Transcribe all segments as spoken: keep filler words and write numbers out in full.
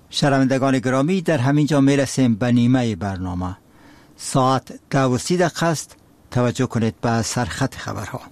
شنوندگان گرامی، در همین جا میرسیم به نیمه برنامه. ساعت ده و سی دقیقه است. توجه کنید به سرخط خبرها.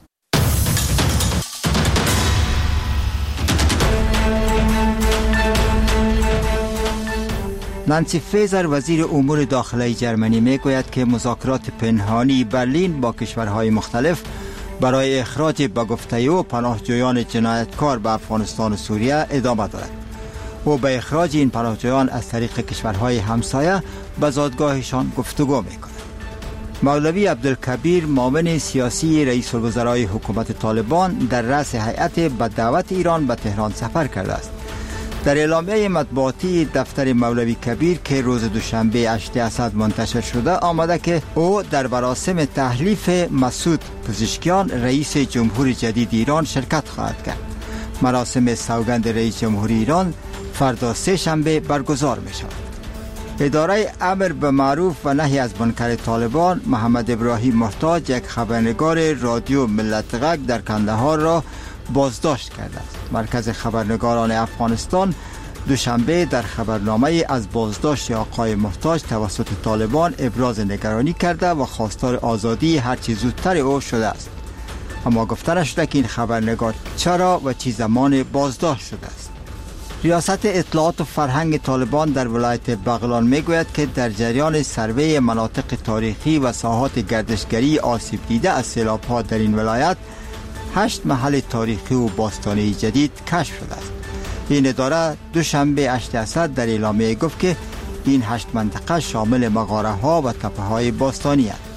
نانسی فیزر وزیر امور داخلی جرمنی میگوید که مذاکرات پنهانی برلین با کشورهای مختلف برای اخراج به گفته او پناهجویان جنایتکار به افغانستان و سوریه ادامه دارد. او به اخراج این پناهجویان از طریق کشورهای همسایه به زادگاهشان گفتگو میکند. مولوی عبدالکبیر، معاون سیاسی رئیس الوزرای حکومت طالبان، در رأس هیئت به دعوت ایران به تهران سفر کرده است. در اعلامیه مطبوعاتی دفتر مولوی کبیر که روز دوشنبه هشتم اسد منتشر شده آمده که او در مراسم تحلیف مسعود پزشکیان رئیس جمهور جدید ایران شرکت خواهد کرد. مراسم سوگند رئیس جمهور ایران فردا سه شنبه برگزار می شود. اداره امر به معروف و نهی از منکر طالبان محمد ابراهیم محتاج، یک خبرنگار رادیو ملت غږ در کندهار را بازداشت کرده است. مرکز خبرنگاران افغانستان دوشنبه در خبرنامه از بازداشت آقای محتاج توسط طالبان ابراز نگرانی کرده و خواستار آزادی هرچی زودتر او شده است. اما گفته نشده که این خبرنگار چرا و چه زمان بازداشت شده است. ریاست اطلاعات و فرهنگ طالبان در ولایت بغلان میگوید که در جریان سروی مناطق تاریخی و ساحات گردشگری آسیب دیده از سیلاب‌ها در این ولایت هشت محل تاریخی و باستانی جدید کشف شده است. این اداره دوشنبه هشتم اسد در اعلامیه گفت که این هشت منطقه شامل مغاره ها و تپه های باستانی است.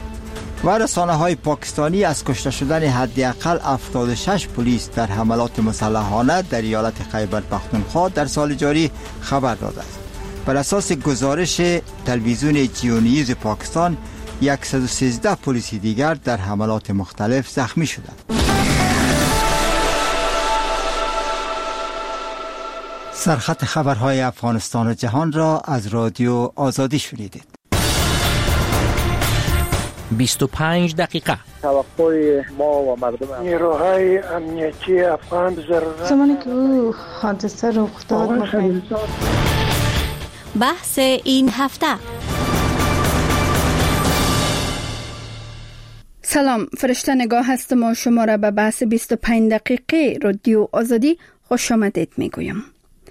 و رسانه های پاکستانی از کشته شدن حداقل هفتاد و شش پلیس در حملات مسلحانه در ایالت خیبر پختونخوا در سال جاری خبر داده است. بر اساس گزارش تلویزیون جیو نیوز پاکستان، صد و سیزده پلیس دیگر در حملات مختلف زخمی شدند. سرخط خبرهای افغانستان و جهان را از رادیو آزادی شنیدید. بیست و پنج دقیقه. توقع ما و مردم نیروهای امنیتی افغان ضرورت زمانی که او حادثه رخ داد بحث این هفته. سلام، فرشته نگاه هستم و شما را به بحث بیست و پنج دقیقه رادیو آزادی خوش آمدید میگویم.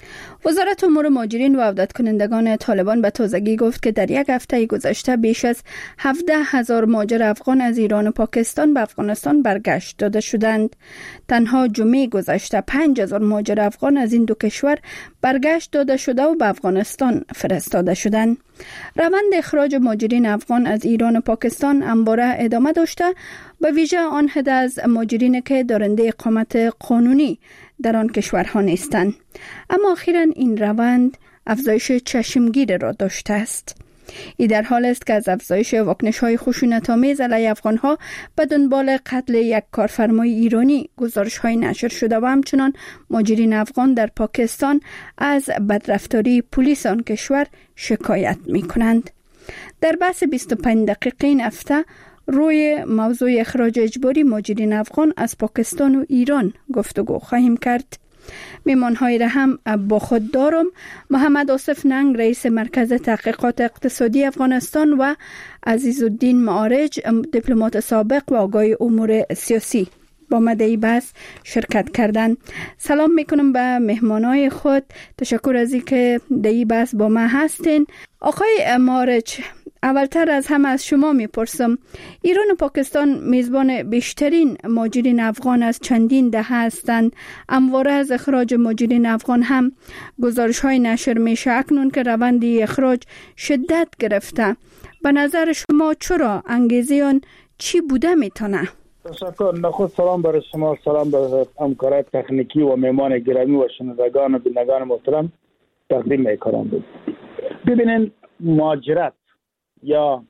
وزارت امور مهاجرین و عودت کنندگان طالبان به تازگی گفت که در یک هفته گذشته بیش از هفده هزار مهاجر افغان از ایران و پاکستان به افغانستان برگشت داده شدند. تنها جمعه گذشته پنج هزار مهاجر افغان از این دو کشور برگشت داده شده و به افغانستان فرستاده شدند. روند اخراج مهاجرین افغان از ایران و پاکستان همواره ادامه داشته، به ویژه آن حد از مهاجرین که دارنده اقامت قانونی در آن کشورها نیستند. اما اخیراً این روند افزایش چشمگیر را داشته است. این در حال است که از افزایش واکنش‌های خشونت‌آمیز علیه افغان‌ها به دنبال قتل یک کارفرمای ایرانی گزارش‌های نشر شده و همچنان مهاجرین افغان در پاکستان از بدرفتاری پلیس آن کشور شکایت می‌کنند. در بحث بیست و پنج دقیقه این هفته روی موضوع اخراج اجباری مهاجرین افغان از پاکستان و ایران گفتگو خواهیم کرد. میمان‌های را هم با خود دارم. محمد آصف ننگ، رئیس مرکز تحقیقات اقتصادی افغانستان، و عزیزالدین معارج، دیپلمات سابق و آگاه امور سیاسی، با مدعی بحث شرکت کردند. سلام میکنم به مهمانای خود. تشکر از اینکه در این بحث با ما هستین. آقای معارج، اولتر از همه از شما میپرسم، ایران و پاکستان میزبان بیشترین مهاجرین افغان از چندین دهه هستند. همواره از اخراج مهاجرین افغان هم گزارش های نشر میشه، اکنون که روند اخراج شدت گرفته. به نظر شما چرا انگیزه آن چی بوده میتونه؟ تشکر. نخست سلام برای شما، سلام برای همکاران تکنیکی و مهمان گرامی و شنوندگان و بینندگان محترم تقدیم میکنم. ببینین، مهاجرت یا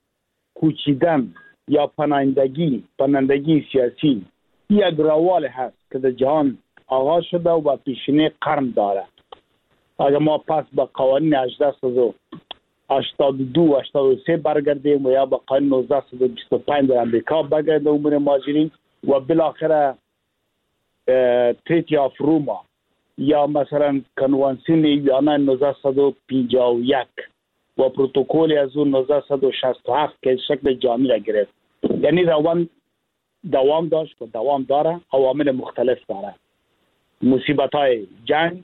کوچیدن یا پناهندگی پناهندگی سیاسی یک روال هست که در جهان آغاز شده و با پیشینه قرن داره. اگر ما پس به قوانین هجده و هشتاد و دو هشتاد و سه برگردیم و یا به قانون نوزده و بیست و پنج در امریکا برگردیم امور مهاجرین و بالاخره تریتی آف روما یا مثلا کنوانسیون ویانا نوزده و پنجاه و یک و پروتکل از اون نوزده و شصت و هفت که شکل جامعی را گرفت. یعنی روان دوام داشت و دوام داره، عوامل مختلف داره. مصیبت های جنگ،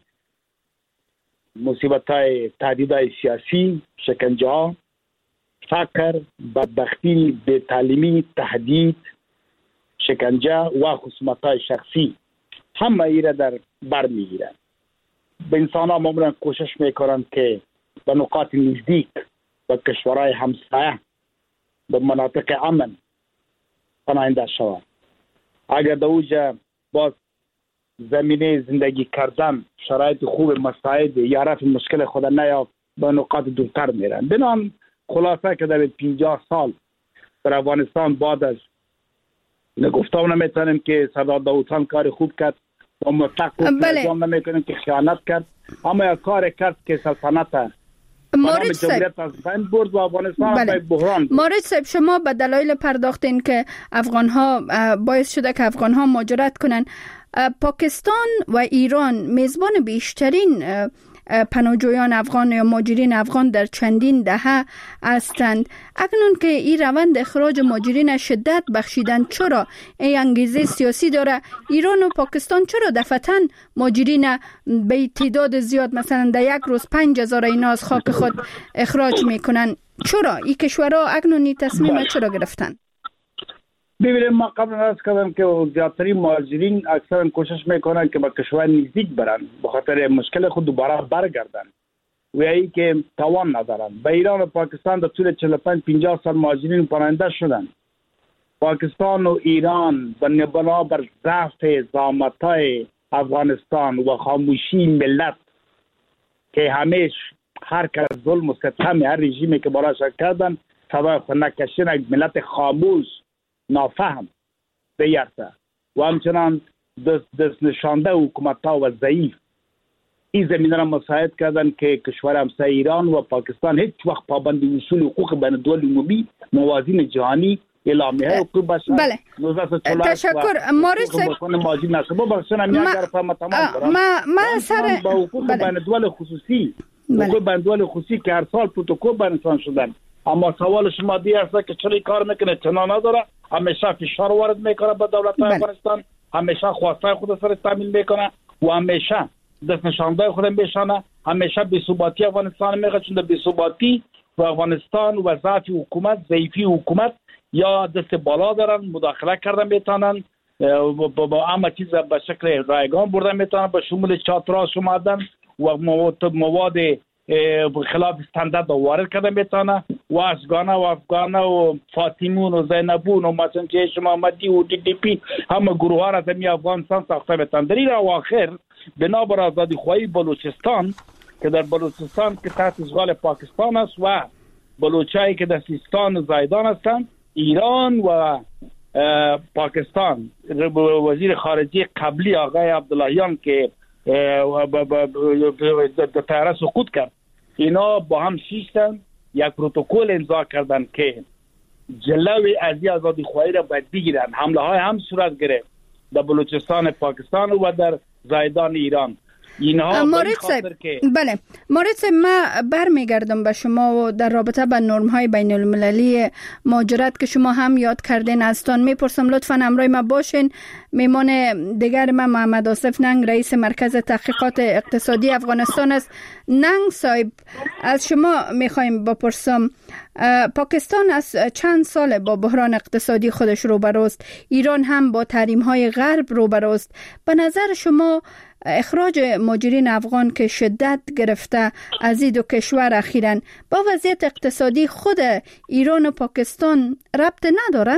مصیبت های تهدید های سیاسی، شکنجه ها، فقر، بدبختی، بی‌تعلیمی، تهدید، شکنجه و خصومت های شخصی همه ایره در بر میگیرن. به انسان ها معمولا کوشش میکنند که به نقاط نزدیک، به کشورهای همسایه، به مناطق امن پناهنده شوند. اگر در اوجه باز زمینه زندگی کردن، شرایط خوب مساعد یا رفع مشکل خود نیافت، به نقاط دورتر میرن. بنام خلاصه که در پنجاه سال در افغانستان بعد از نگفتم نمیتونیم که سردار داود خان کار خوب کرد و مطلق انجام نمیکنیم که خیانت کرد، اما یک کار کرد که سلطنت مورد صاحب برد و افغانستان بله. بحران. مورد صاحب شما به دلایل پرداختین که افغان ها باعث شده که افغان ها مهاجرت کنن. پاکستان و ایران میزبان بیشترین پناهجویان افغان یا مهاجرین افغان در چندین دهه هستند. اکنون که این روند اخراج مهاجرین شدت بخشیدن، چرا این انگیزه سیاسی داره؟ ایران و پاکستان چرا دفعتاً مهاجرین به تعداد زیاد مثلا در یک روز پنج هزار اینا از خاک خود اخراج میکنن؟ چرا این کشورها اکنون این تصمیم چرا گرفتن؟ ببینید، ما قبل از کردم که زیادترین مهاجرین اکثرا کوشش میکنن که به کشور نزدیک برن، به خاطر مشکل خود دوباره برگردن و ای که توان ندارن. به ایران و پاکستان در طول چهل و پنج پنجاه سال مهاجرین پناهنده شدن. پاکستان و ایران بنا بر ضعف زعامت‌های افغانستان و خاموشی ملت که همیشه هر کس ظلم و ستم هر رژیمی که براش کردن سبب خونکشی یک ملت خاموش نافهم بیرته و همچنان دست, دست نشانده حکومت ها و ضعیف این زمینه را مساعد کردن که کشور همسایه ایران و پاکستان هیچ وقت پابند اصول حقوق بین الدول عمومی، موازین جهانی، اعلامیه حقوق بشر. بله. تشکر مورد صاحب. ما ما سر با حقوق بین الدول خصوصی، حقوق بین الدول خصوصی که هر سال پروتکل بینشان شدن. اما سوال شما دی است که چرا کار میکنه؟ چنا نداره، همیشه فشار وارد میکنه به دولت افغانستان، همیشه خواسته خود سر تامین میکنه و همیشه دست نشانده خود میشانه، همیشه بی‌ثباتی افغانستان میگه، چون بی‌ثباتی و افغانستان و ضعف حکومت، ضعیفی حکومت یا دست بالا دارن، مداخله کردن میتونن با همه چیز به شکل رایگان بردن میتونن، به شمول چاتراش اومدن و مواد خلاف استاندارد وارد کرده میتونه و افغانه و افغانه و فاطمون و زینبون و مثلا جیش محمدی و دی دی پی همه گروه ها را زمین افغانستان ساخته میتونه. در این اواخر بنابر آزادی خواهی بلوچستان که در بلوچستان که تحت اشغال پاکستان است و بلوچایی که در سیستان و زایدان هستند، ایران و پاکستان وزیر خارجه قبلی آقای عبداللهیان که در طیاره سقوط کرد، اینا با هم شیشتن یک پروتکل امضا کردن که جلوی از آزادی خواهی را باید بگیرن. حمله های هم صورت گرفت در بلوچستان پاکستان و در زایدان ایران. اینها مورد صاحب که... بله مورد صاحب، ما برمیگردم به شما و در رابطه با نرم های بین المللی مهاجرت که شما هم یاد کردین ازتان میپرسم. لطفا همراه ما باشین. میمان دیگر ما محمد آصف ننگ، رئیس مرکز تحقیقات اقتصادی افغانستان است. ننگ صاحب، از شما میخوایم بپرسم، پاکستان از چند سال با بحران اقتصادی خودش روبروست، ایران هم با تحریم های غرب روبروست. به نظر شما اخراج مهاجرین افغان که شدت گرفته از این دو کشور اخیراً با وضعیت اقتصادی خود ایران و پاکستان ربط نداره؟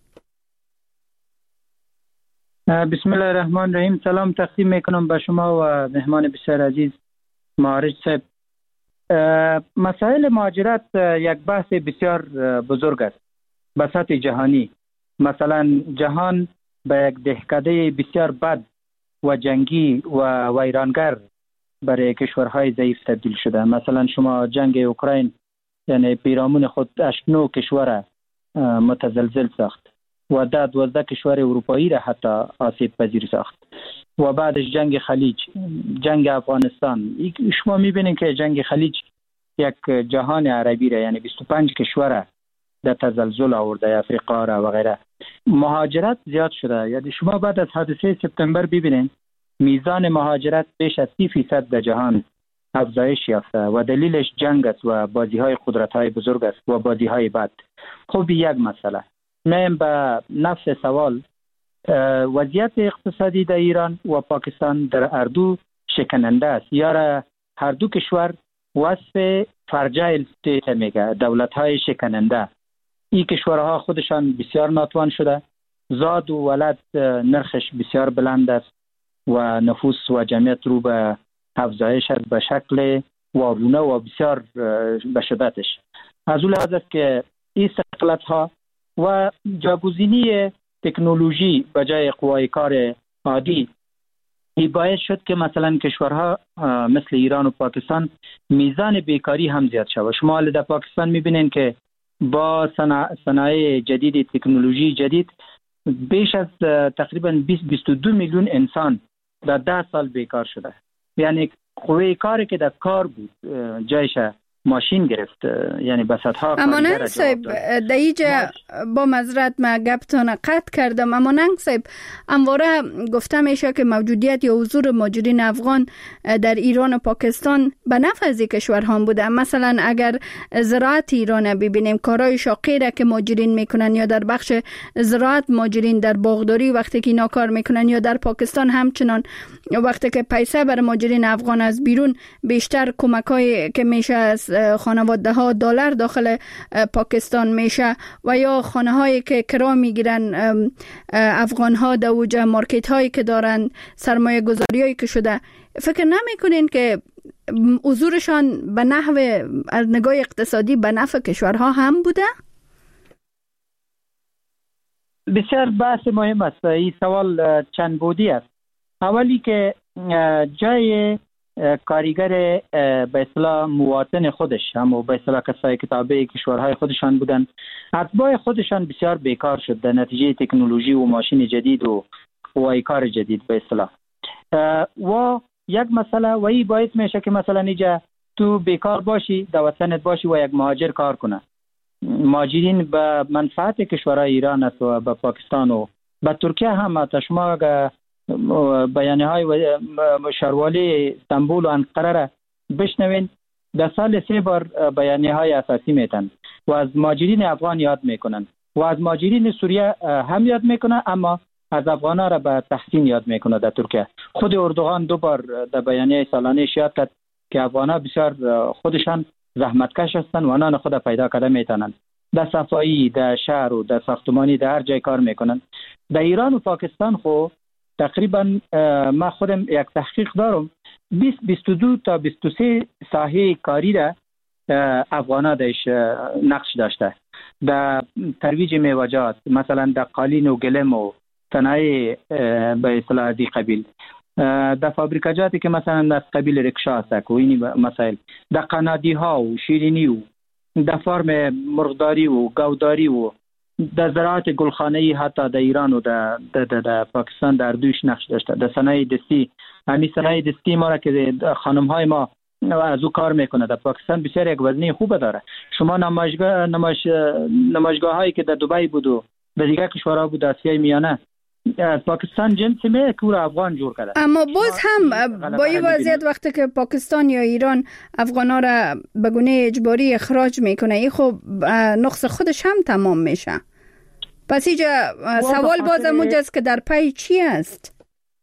بسم الله الرحمن الرحیم. سلام تقدیم میکنم به شما و مهمان بسیار عزیز معارج صاحب. مسائل مهاجرت یک بحث بسیار بزرگ است به سطح جهانی. مثلا جهان به یک دهکده بسیار بد و جنگی و ویرانگر برای کشورهای ضعیف تبدیل شده. مثلا شما جنگ اوکراین یعنی پیرامون خود اشنو کشور متزلزل ساخت و ده دوازده کشور اروپایی را حتی آسیب پذیر ساخت. و بعدش جنگ خلیج، جنگ افغانستان. شما میبینید که جنگ خلیج یک جهان عربی را، یعنی بیست و پنج کشور در تزلزل آورده، افریقا را و غیره. مهاجرت زیاد شده. یعنی شما بعد از حادثه سپتامبر ببینید میزان مهاجرت بیش از سی فیصد در جهان افزایش یافته و دلیلش جنگ است و بازی های قدرت های بزرگ است و بازی های بد. خب یک مسئله میم به نفس سوال، وضعیت اقتصادی در ایران و پاکستان در هر دو شکننده است. یا هر دو کشور وصف فرجایل استیت میگه، دولت های شکننده. این کشورها خودشان بسیار ناتوان شده، زاد و ولد نرخش بسیار بلند است و نفوس و جمعیت رو به افزایش است به شکل وارونه و بسیار به شدتش. از اون لحاظ است که این سقلت ها و جاگزینی تکنولوژی به جای قوای کار عادی این باعث شد که مثلا کشورها مثل ایران و پاکستان میزان بیکاری هم زیاد شود. شما در پاکستان میبینین که با صنایع جدید، تکنولوژی جدید، بیش از تقریبا بیست تا بیست و دو میلیون انسان در ده سال بیکار شده. یعنی قوی کاری که در کار بود جایش ماشین گرفت، یعنی بساطها. اما ننگ صاحب در اینجا با معذرت ما گپتان قطع کردم، اما ننگ صاحب همواره گفته میشه که موجودیت یا حضور مهاجرین افغان در ایران و پاکستان به نفع از کشورها بوده. مثلا اگر زراعت ایران ببینیم، کارهای شاقی را که مهاجرین میکنن، یا در بخش زراعت مهاجرین در باغداری وقتی که اینا کار میکنن، یا در پاکستان همچنان وقتی که پیسه بر مهاجرین افغان از بیرون بیشتر کمک‌های که میشه از خانواده ها دلار داخل پاکستان میشه، و یا خانه هایی که کرا میگیرن افغان ها در اوج مارکت هایی که دارن، سرمایه گذاری هایی که شده، فکر نمی کنین که حضورشان به نحو از نگاه اقتصادی به نفع کشورها هم بوده؟ بسیار بحث مهم است. این سوال چند بودی است. اولی که جای کارگر به اصطلاح مواطن خودش، هم به اصطلاح کسایی که تابع کشورهای خودشان بودن، اتباع خودشان بسیار بیکار شد در نتیجه تکنولوژی و ماشین جدید و قوای کار جدید به اصطلاح. و یک مسئله و این باعث میشه که مثلا اینجا تو بیکار باشی، در وطنت باشی و یک مهاجر کار کنه. مهاجرین به منفعت کشورهای ایران است و به پاکستان و به ترکیه هم. حتی شما بیانیه های شاروالی استانبول و انقره را بشنوین، در سال سه بار بیانیه های اساسی میتن و از مهاجرین افغان یاد میکنن و از مهاجرین سوریه هم یاد میکنه، اما از افغان ها را به تحسین یاد میکنه. در ترکیه خود اردوغان دو بار در بیانیه سالانه یاد کرد که افغان ها بسیار خودشان زحمتکش هستند و آنان خود پیدا کرده میتونن. در صفایی، در شهر و در ساختمانی، در هر جای کار میکنن. در ایران و پاکستان خو تقریبا ما خودم یک تحقیق دارم، بیست بیست و دو تا بیست و سه ساحه کاری را افغان ها درش نقش داشته. در ترویج میوه‌جات، مثلا در قالین و گلم و صنایع به اصطلاح دی قبیل، در فابریکاجاتی که مثلا از قبیل رکشا است و این مسائل، در قنادی ها و شیرینی و در فارم مرغداری و گاوداری و در زراعت گلخانه‌ای، حتی در ایران و در, در, در, در پاکستان در دوش نقش داشته. در صنایع دستی، همین صنایع دستی ما را که خانم های ما از او کار میکنه در پاکستان بسیار یک وزنی خوب داره. شما نمایشگاه نمایش نمایشگاه هایی که در دبی بود و در دیگر کشورها بود، آسیای میانه، از پاکستان جنس می کور افغان جور کرده. اما باز هم با این وضعیت وقتی که پاکستان یا ایران افغانا را به گونه اجباری اخراج میکنه، این خب نقص خودش هم تمام میشه. پس اینجا سوال بازم اونجاست که در پای چی است؟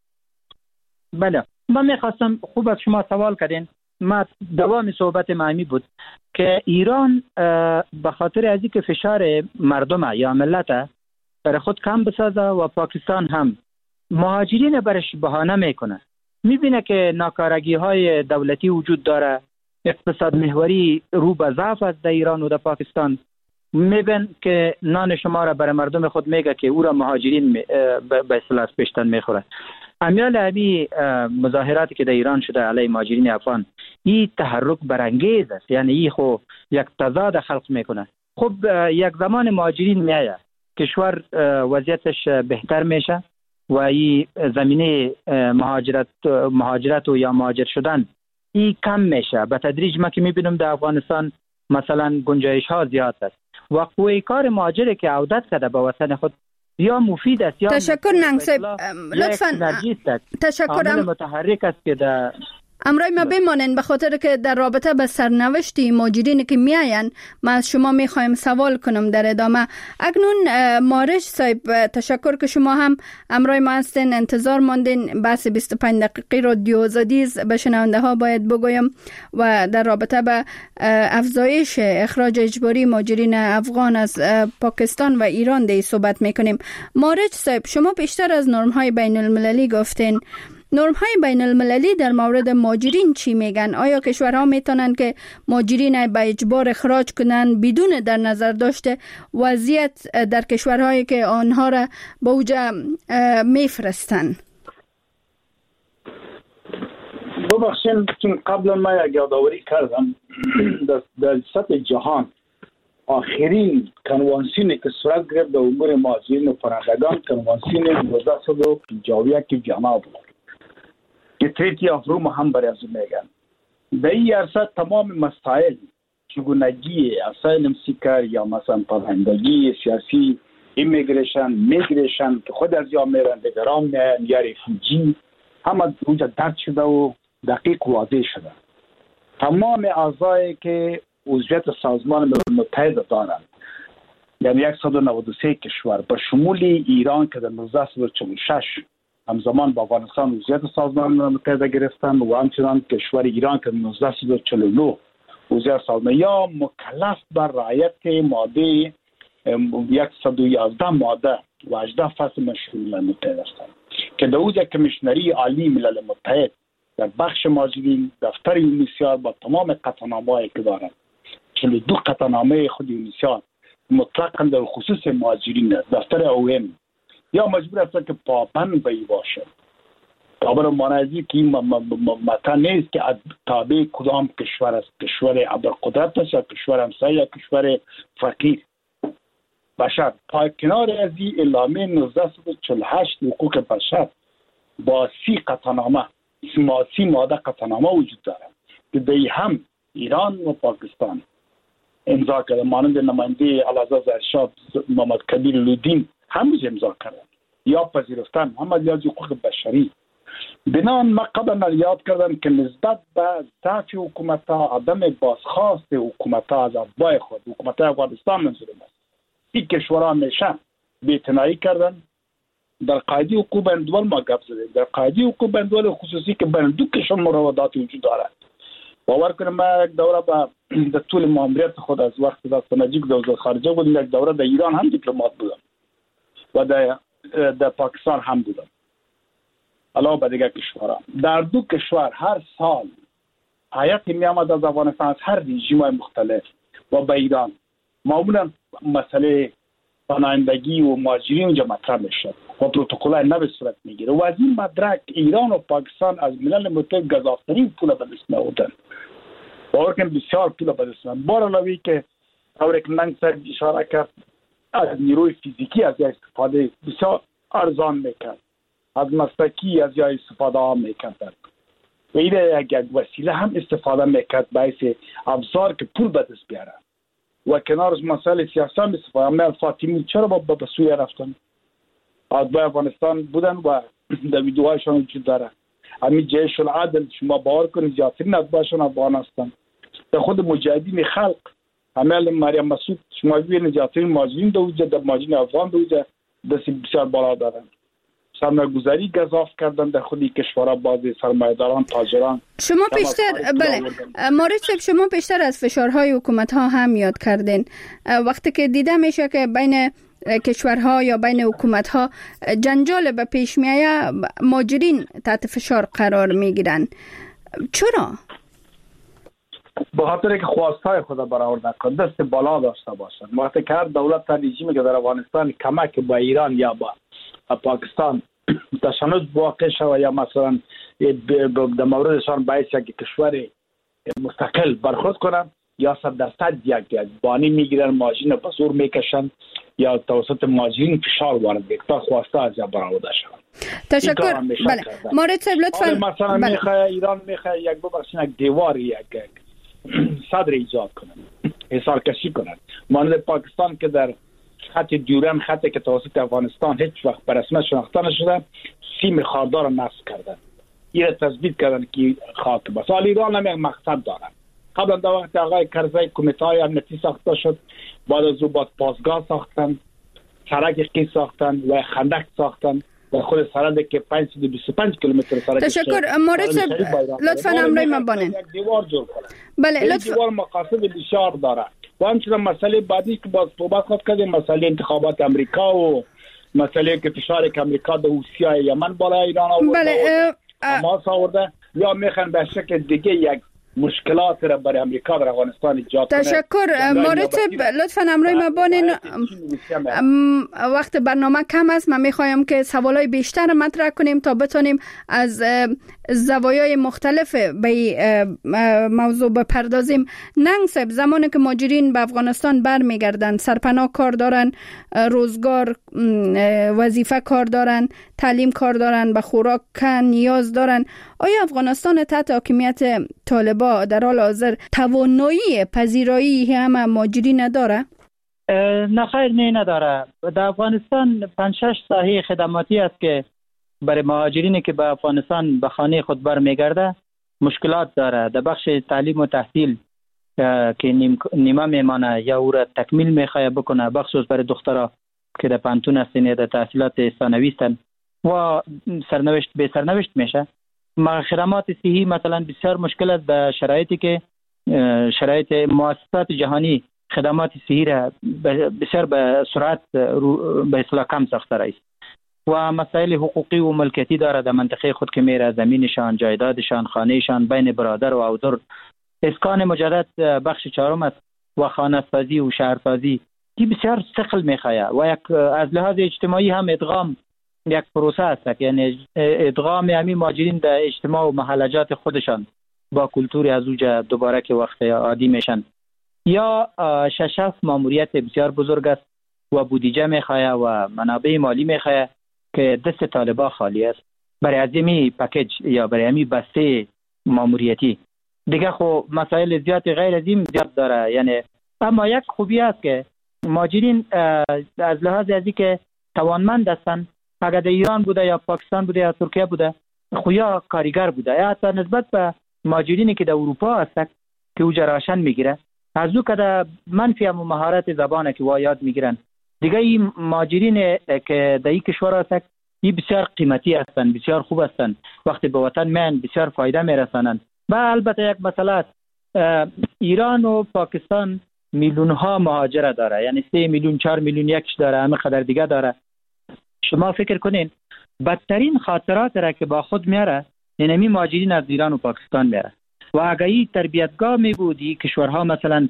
بله، من میخواستم، خوب از شما سوال کردین. ما دوام صحبت معمی بود که ایران به خاطر از اینکه فشار مردم یا ملت برای خود کم بسازه و پاکستان هم مهاجرین برش بهانه میکنه، میبینه که ناکارگی های دولتی وجود داره، اقتصاد محوری رو به ضعف است در ایران و در پاکستان. میبین که نان شما را برای مردم خود میگه که او را مهاجرین به اصطلاح پیشتن میخوره. امیال همی مظاهراتی که در ایران شده علیه مهاجرین افغان، این تحرک برانگیز است، یعنی این خو یک تضاد خلق میکنه. خب یک زمان مهاجرین میایه، کشور وضعیتش بهتر میشه، و این زمینه مهاجرت مهاجرت و یا مهاجر شدن این کم میشه به تدریج. ما که میبینیم در افغانستان مثلا گنجایش ها زیاد است و قوه کار مهاجری که عودت کرده به وطن خود یا مفید است یا تشکر ننگ صاحب، لطفاً تشکر. متحرک است که در امرای ما بمانین به خاطر که در رابطه به سرنوشتی مهاجرین که میاین ما از شما میخوایم سوال کنم در ادامه. اکنون مارج صاحب تشکر که شما هم امرای ما هستین، انتظار ماندین. بحث بیست و پنج دقیقی رادیو آزادی به شنونده ها باید بگویم و در رابطه به افزایش اخراج اجباری مهاجرین افغان از پاکستان و ایران دی صحبت میکنیم. مارج صاحب شما بیشتر از نرم های بین المللی گفتین. نرم های بین المللی در مورد مهاجرین چی میگن؟ آیا کشورها میتونن که مهاجرین به اجبار اخراج کنن بدون در نظر داشته وضعیت در کشورهایی که آنها را به اوجا میفرستن؟ ببخشید چون قبلا ما یک یادآوری کردم در سطح جهان آخرین کنوانسیونی که صورت گرفت در امور مهاجرین و پناهندگان کنوانسیون هزار و نهصد و پنجاه و یک ژنو بود که تریتی آف روم هم برای از میگن. در این عرصه تمام مسائل چگونگی اسایلم سیکر یا مثلا پناهندگی سیاسی، ایمیگریشن، میگریشن که خود از یا میرن دیگران میان یا ریفوجی همه اونجا درد شده و دقیق واضح شده. تمام اعضایی که عضویت سازمان ملل متحد دارند یعنی صد و نود و سه کشور به شمول ایران که در هزار و نهصد و چهل و شش همزمان با افغانستان عضویت سازمان ملل متحد گرفتند و همچنان کشور ایران که در هزار و نهصد و چهل و نه عضو سازمان یا مکلف بر رعایت ماده صد و یازده ماده و هجده فصل مشروع ملل متحد هستند که در اوجه کمیشنری عالی ملل متحد در بخش مهاجرین دفتر یونیسیار با تمام قطعنامه‌ای که دارند چهل و دو قطعنامه خود یونیسیار مطلقاً در خصوص مهاجرین است. دفتر اوم یا مجبور است که پابند به باشه. خبر مانعی که این متن نیست که تابع کدام کشور است، کشور ابرقدرت است یا کشور همسایه یا کشور فقیر بشر. پای کنار از این اعلامیه نوزده چهل و هشت حقوق بشر با سی قطعنامه سی ماده قطعنامه وجود دارد که دی هم ایران و پاکستان امضا کرده، مانند نماینده اعلیحضرت ارشد محمد کبیر لودین هم امضا کرده یا پذیرفتن هم از حقوق بشری. بنان ما قبلا یاد کردم که نسبت به ضعف حکومت ها، عدم بازخواست حکومت ها از افواه خود، حکومت های افغانستان منظور است، این کشورها همیشه بی‌اعتنایی کردن. در قاعده حقوق بین الدول ما گپ زدیم، در قاعده حقوق بین الدول خصوصی که بین دو کشور مراودات وجود دارد. باور کنید ما یک دوره با در طول ماموریت خود از وقت دست نجیب در وزارت خارجه بودم، یک دوره در ایران هم دیپلمات بودم و در در پاکستان هم بودم علاوه بر دیگر کشورها. در دو کشور هر سال هیئت می آمد از افغانستان از هر رژیم‌های مختلف و به ایران معمولا مسئله پناهندگی و مهاجرین اونجا مطرح میشد و پروتکل‌های نو صورت میگیره و از این مدرک ایران و پاکستان از ملل متحد گزافترین پول به دست می‌آوردن. باور کنید بسیار پول به دست می‌آوردن. بار علاوه که طوری که ننگ صاحب اشاره کرد از نیروی فیزیکی از یا استفاده بسیار ارزان میکرد، از مسلکی از یا استفاده هم میکرد و این یک وسیله هم استفاده میکرد باعث ابزار که پول به دست بیاره و کنار از مسائل سیاسی هم استفاده. اما فاطمی چرا با به سوی رفتن؟ اتباع افغانستان بودن و در ویدیوهایشان وجود داره. همین جیش العدل شما باور کنید زیادترین اتباعشان افغان هستند. در خود مجاهدین خلق همه مریم مسعود شما ببینید زیادترین مهاجرین در وجود در مهاجرین افغان در وجود دست بسیار بالا دارند. سرمایه‌گذاری گزاف کردن در خودی کشورها، بعضی سرمایه‌داران، تاجران. شما بیشتر بله مارج صاحب شما بیشتر از فشارهای حکومت‌ها هم یاد کردین. وقتی که دیده میشه که بین کشورها یا بین حکومت‌ها جنجال به پیش میآید، مهاجرین تحت فشار قرار میگیرن. چرا؟ به خاطر که خواستهای خود برآورده کنند، دست بالا داشته باشند. وقتی که هر دولت رژیمی که در افغانستان کمک با ایران یا با پاکستان تشنج واقع شود یا مثلا در موردشان باعث یک کشور مستقل برخورد کنند یا صد درصد یک بانی میگیرن، ماشین به زور میکشن یا توسط مهاجرین فشار وارد بکنه تا خواسته از برآورده شود. تشکر. بله مورد صاحب لطفا. مثلا بله. میخواد ایران میخواد یک ببخشید یک دیوار یک صدر ایجاد کنه، حصار کشی کنه، مانند پاکستان که در خط دیورند، خطی که توسط افغانستان هیچ وقت به رسمیت شناخته نشده، سیم خاردار نصب کردن، این تثبیت کردن که خاک بس. حال ایران هم یک مقصد دارن. قبلا در وقت آقای کرزی کمیته های امنیتی ساخته شد، بعد از او بعد پاسگاه ساختن، سرک قی ساختن و خندق ساختن و خود سرک که پانصد و بیست و پنج کیلومتر سرک. تشکر. مورد لطفا امرای من بانن. یک دیوار جور کنن. بله لطفا. دیوار مقاصد بسیار داره. و همچنین مسئله بعدی که باز صحبت خود کردیم، مسئله انتخابات امریکا و مسئله که فشار که امریکا در روسیه یمن بالا ایران آورده، بله حماس آورده، یا میخوان به شکل دیگه یک مشکلات را برای امریکا در افغانستان ایجاد کنه. تشکر. مورد لطفا امرای ما بانین. وقت برنامه کم است، من میخوایم که سوالای بیشتر مطرح کنیم تا بتونیم از زوایای مختلف به موضوع بپردازیم. ننگ صاحب، زمانی که مهاجرین به افغانستان برمیگردن، سرپناه کار دارن، روزگار وظیفه کار دارن، تعلیم کار دارن، به خوراک نیاز دارن، آیا افغانستان تحت حاکمیت طالبان در حال حاضر توانایی پذیرایی همه مهاجرین نداره؟ نه خیر، نه نداره. در افغانستان پنج شش ساحه خدماتی است که برای مهاجرینی که به افغانستان به خانه خود برمیگرده مشکلات داره. در بخش تعلیم و تحصیل که نیمه میمانه یا او را تکمیل میخواه بکنه، بخصوص برای دخترها که در پانتون هستن، در تحصیلات ثانوی هستن و سرنوشت به سرنوشت میشه. خدمات صحی مثلا بسیار مشکل است به شرایطی که شرایط مؤسسات جهانی خدمات صحی را بسیار به سرعت به اصطلاح کم ساخته است و مسائل حقوقی و ملکیتی داره در منطقه خود که میره، زمینشان، جایدادشان، خانهشان بین برادر و اودر. اسکان مجدد بخش چهارم است و خانه سازی و شهرسازی کی بسیار ثقل میخواه و یک از لحاظ اجتماعی هم ادغام یک پروسه است، یعنی ادغام همین مهاجرین در اجتماع و محلجات خودشان با کلتور از اوجه دوباره که وقت عادی میشن. یا ششف ماموریت بسیار بزرگ است و بودجه میخواه و منابع مالی میخواه که دست طالبان خالی است برای ازمی پکیج یا برای همی بسته ماموریتی. دیگه خو مسائل زیاد غیر از این زیاد داره. یعنی اما یک خوبی است که مهاجرین از لحاظ ازی که توانمند هستن، اگر در ایران بوده یا پاکستان بوده یا ترکیه بوده خویا کاریگر بوده، یا حتی نسبت به مهاجرینی که در اروپا هستن که اوجا راشن میگیره، از او که منفی هم مهارت زبانه که وا یاد میگیرن. دیگه این مهاجرین که در این کشور هستن این بسیار قیمتی هستن، بسیار خوب هستن، وقتی به وطن میان بسیار فایده میرسانن. و البته یک مسئله است، ایران و پاکستان میلیون ها مهاجر داره، یعنی سه میلیون چهار میلیون یکش داره، همه قدر دیگه داره. شما فکر کنین بدترین خاطرات را که با خود میاره اینمی مهاجرین از ایران و پاکستان میاره. و اگه این تربیتگاه می بودی کشورها مثلا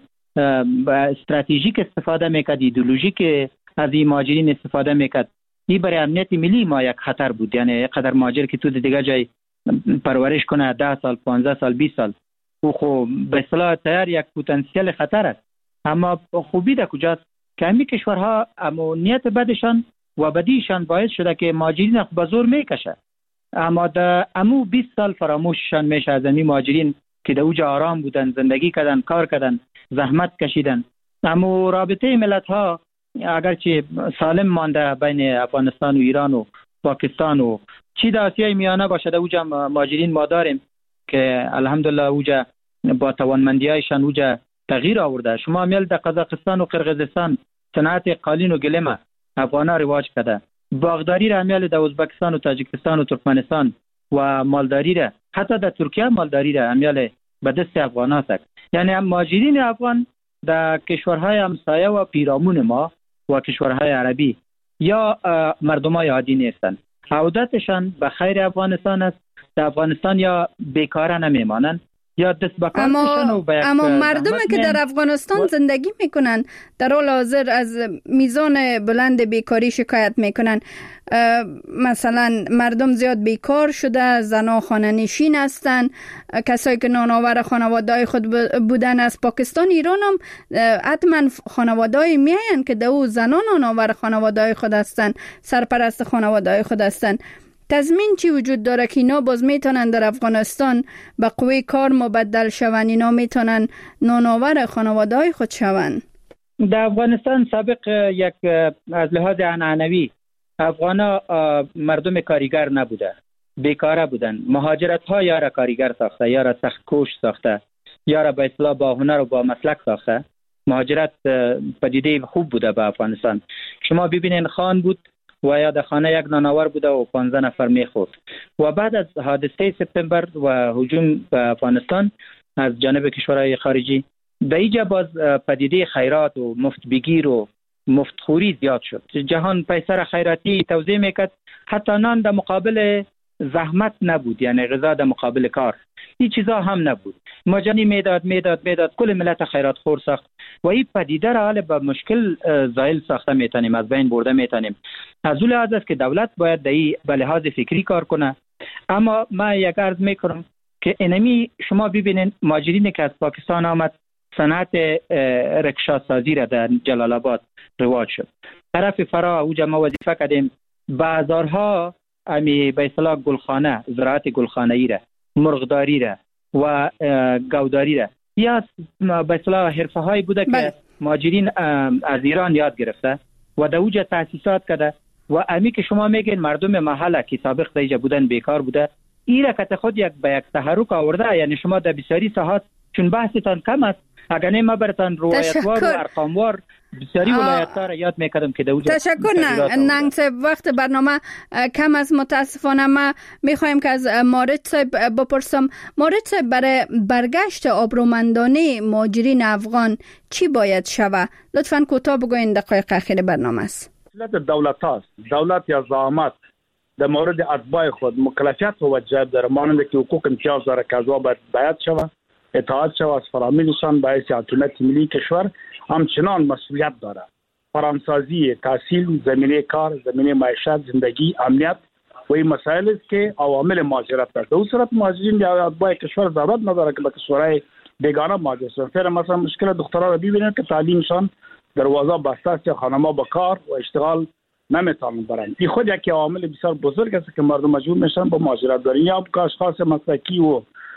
استراتژیک استفاده میکرد، ایدئولوژیک از این مهاجرین استفاده میکرد، این برای امنیت ملی ما یک خطر بود. یعنی یک قدر مهاجر که تو دیگه جای پرورش کنه ده سال پانزده سال بیست سال او خو به اصطلاح تیار یک پتانسیل خطر است. اما خوبی در کجاست که همین کشورها امنیت بدشان و بدیشان باعث شده که مهاجرین به زور میکشه. اما در امو بیست سال فراموششان میشه از همین مهاجرین که در اوج آرام بودن، زندگی کردن، کار کردن، زحمت کشیدن. اما رابطه ملت ها اگرچه سالم مانده بین افغانستان و ایران و پاکستان و چی در آسیای میانه باشه، در اوج مهاجرین ما داریم که الحمدلله اوج با توانمندی هایشان اوج تغییر آورده. شما میل در قزاقستان و قرقیزستان صنعت قالین و گلیم افغانا رواج کرده، باغداری را میل در ازبکستان و تاجیکستان و ترکمنستان و مالداری را حتی در ترکیه مالداری را میل به دست افغانا است. یعنی مهاجرین افغان در کشورهای همسایه و پیرامون ما و کشورهای عربی یا مردمای عادی نیستند. عودتشان به خیر افغانستان است. در افغانستان یا بیکاره نمیمانند یا دست به کار بشن و به یک اما مردمی که میان. در افغانستان زندگی میکنن در حال حاضر از میزان بلند بیکاری شکایت میکنن. مثلا مردم زیاد بیکار شده، زنها خانه نشین هستن، کسایی که نانآور خانواده‌های خود بودن از پاکستان ایران هم حتما خانواده‌ای میاین که دو زنان نانآور خانواده‌های خود هستن، سرپرست خانواده‌های خود هستن. تضمین چی وجود داره که اینا باز میتونن در افغانستان به قوی کار مبدل شون، اینا میتونن نانآور خانواده های خود شون؟ در افغانستان سابق یک از لحاظ عنعنوی افغانا مردم کاریگر نبوده، بیکاره بودن. مهاجرت ها یا را کاریگر ساخته، یا را سخت کوش ساخته، یا را به اصطلاح با هنر و با مسلک ساخته. مهاجرت پدیده خوب بوده به افغانستان. شما ببینین خان بود و یا در خانه یک نانآور بوده و پانزده نفر میخورد. و بعد از حادثه سپتامبر و هجوم به افغانستان از جانب کشورهای خارجی، در اینجا باز پدیده خیرات و مفت بگیر و مفت خوری زیاد شد. جهان پیسر خیراتی توزیع میکرد، حتی نان در مقابل زحمت نبود، یعنی غذا در مقابل کار، این چیزا هم نبود. مجانی میداد میداد میداد کل ملت خیرات خور ساخت و این پدیده را حال به مشکل زائل ساخته میتونیم، از بین برده میتونیم. از اون لحاظ است که دولت باید در این به لحاظ فکری کار کنه. اما ما یک عرض میکنم که اینمی شما ببینین مهاجرینی که از پاکستان آمد، صنعت رکشا سازی را در جلال آباد رواج شد. طرف فرا اوجا ما وظیفه کردیم بازارها امی به اصطلاح گلخانه، زراعت گلخانه‌ای را، مرغداری را و گاوداری را یا به اصطلاح حرفه‌هایی بوده که مهاجرین از ایران یاد گرفته و در اوجا تأسیسات کرده و امی که شما میگین مردم محله که سابق در اینجا بودن بیکار بوده، این را که خود یک به یک تحرک آورده. یعنی شما در بسیاری ساحات چون بحثتان کم است، اگر نه ما براتون روایتوار و ارقاموار بسیاری ولایت‌ها را یاد میکردم که در اوجا. تشکر. ننگ صاحب، وقت برنامه کم است متاسفانه. ما میخوایم که از مارد صاحب بپرسم. مارد صاحب، برای برگشت آبرومندانه مهاجرین افغان چی باید شود؟ لطفاً کوتاه بگوین، دقایق اخیر برنامه است. دولت هاست. دولت یا زعامت در مورد اتباع خود مکلفیت و واجب داره، مانند که حقوق امتیاز داره که ازوا باید باید شود، اطاعت شود از فرامینشان باعث حکومت ملی کشور، همچنان مسئولیت داره. فرامسازی، تحصیل، زمینه کار، زمینه معیشت، زندگی، امنیت و این مسائل است که عوامل مهاجرت است. در اون صورت مهاجرین یا اتباع کشور ضرورت نداره که به کشورهای بیگانه مهاجر شوند. فعلا مثلا مشکل دخترها را ببینید که تعلیمشان دروازه بسته است یا خانم‌ها با کار و اشتغال نمیتونن برن. این خود یک عامل بسیار بزرگ است که مردم مجبور میشن با مهاجرت برن، یا اشخاص مسلکی و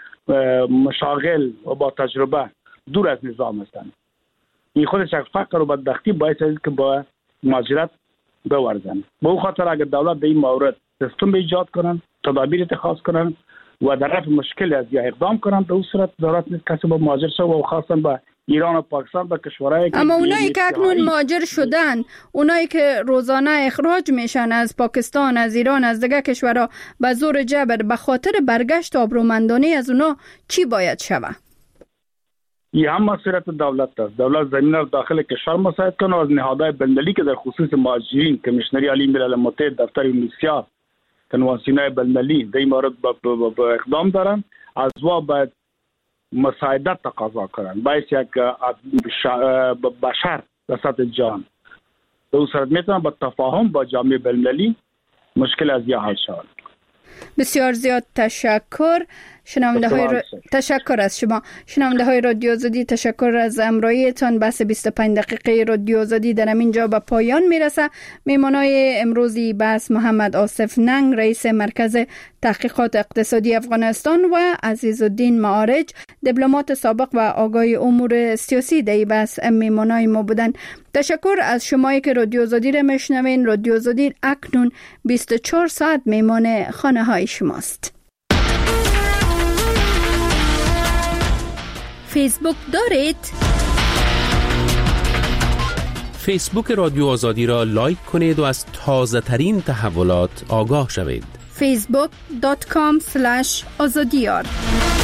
مشاغل و با تجربه دور از نظام هستند. این خودش یک فقر و بدبختی باعث است که با مهاجرت بورزن. به اون خاطر اگر دولت به این مورد سیستم ایجاد کنن، تدابیر اتخاذ کنن و در رفع مشکل از یا اقدام کنن، به اون صورت ضرورت نیست کسی با مهاجر شود و خاصا با ایران و پاکستان به کشورهای. اما اونایی که اکنون مهاجر شدن، اونایی که روزانه اخراج میشن از پاکستان، از ایران، از دیگر کشورها به زور جبر، به خاطر برگشت آبرومندانه از اونا چی باید شود؟ این هم مسئولیت دولت است. دولت زمینه را داخل کشور مساعد کنه و از نهادهای بین‌المللی که در خصوص مهاجرین، کمیشنری عالی ملل متحد، دفتر یونیسیا، کنوانسیون‌های بین‌المللی در این مورد با اقدام دارن، از وا باید مساعدت تقاضا کنن باعث یک بشر در سطح جهان. در اون صورت میتونن با تفاهم با جامعه بین‌المللی مشکل از یا حل شود. بسیار زیاد تشکر. شنونده های ر... تشکر از شما شنونده های رادیو آزادی، تشکر از امراییتان. بحث بیست و پنج دقیقه رادیو آزادی در همینجا به پایان میرسه. میمانای امروزی بحث محمد آصف ننگ، رئیس مرکز تحقیقات اقتصادی افغانستان، و عزیزالدین معارج، دیپلمات سابق و آگاه امور سیاسی در این بحث میمانای ما بودن. تشکر از شمایی که رادیو آزادی را میشنوین. رادیو آزادی اکنون بیست و چهار ساعت میمان خانه های شماست. فیسبوک دارید؟ فیسبوک رادیو آزادی را لایک کنید و از تازه ترین تحولات آگاه شوید. فیسبوک دات کام اسلش آزادیار